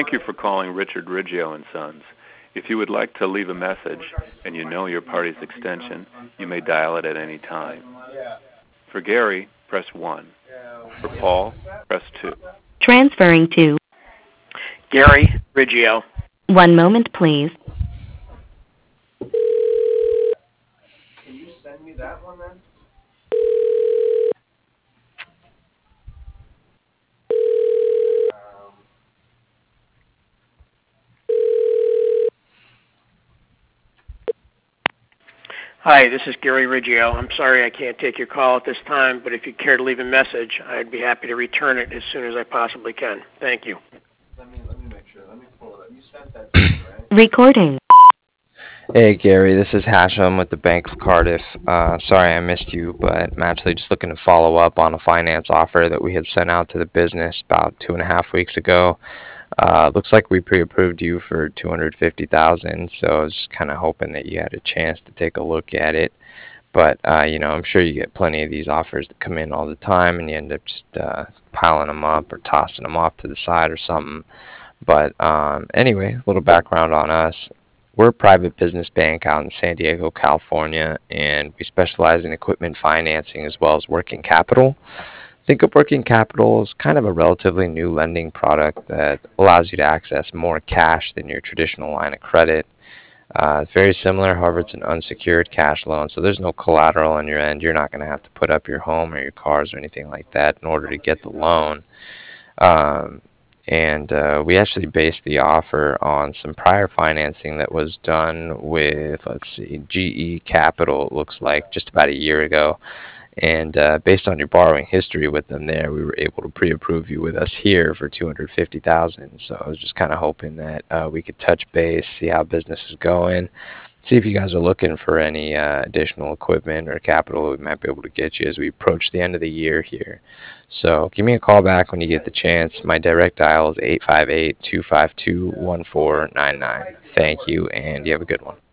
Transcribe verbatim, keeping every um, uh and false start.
Thank you for calling Richard Riggio and Sons. If you would like to leave a message and you know your party's extension, you may dial it at any time. For Gary, press one. For Paul, press two. Transferring to Gary Riggio. One moment, please. Can you send me that one then? Um, Hi, this is Gary Riggio. I'm sorry I can't take your call at this time, but if you care to leave a message, I'd be happy to return it as soon as I possibly can. Thank you. let me let me make sure. Let me pull it up. You sent that to me, right? Recording. Hey Gary, this is Hashem with the Bank of Cardiff. Uh, sorry I missed you, but I'm actually just looking to follow up on a finance offer that we had sent out to the business about two and a half weeks ago. Uh, looks like we pre-approved you for two hundred fifty thousand dollars, so I was just kind of hoping that you had a chance to take a look at it. But, uh, you know, I'm sure you get plenty of these offers that come in all the time, and you end up just uh, piling them up or tossing them off to the side or something. But um, anyway, a little background on us. We're a private business bank out in San Diego, California, and we specialize in equipment financing as well as working capital. Think of working capital as kind of a relatively new lending product that allows you to access more cash than your traditional line of credit. Uh, it's very similar, however, it's an unsecured cash loan, so there's no collateral on your end. You're not going to have to put up your home or your cars or anything like that in order to get the loan. Um, and uh, we actually based the offer on some prior financing that was done with, let's see, G E Capital, it looks like, just about a year ago. And uh, based on your borrowing history with them there, we were able to pre-approve you with us here for two hundred fifty thousand dollars. So I was just kind of hoping that uh, we could touch base, see how business is going, see if you guys are looking for any uh, additional equipment or capital we might be able to get you as we approach the end of the year here. So give me a call back when you get the chance. My direct dial is eight five eight, two five two, one four nine nine. Thank you, and you have a good one.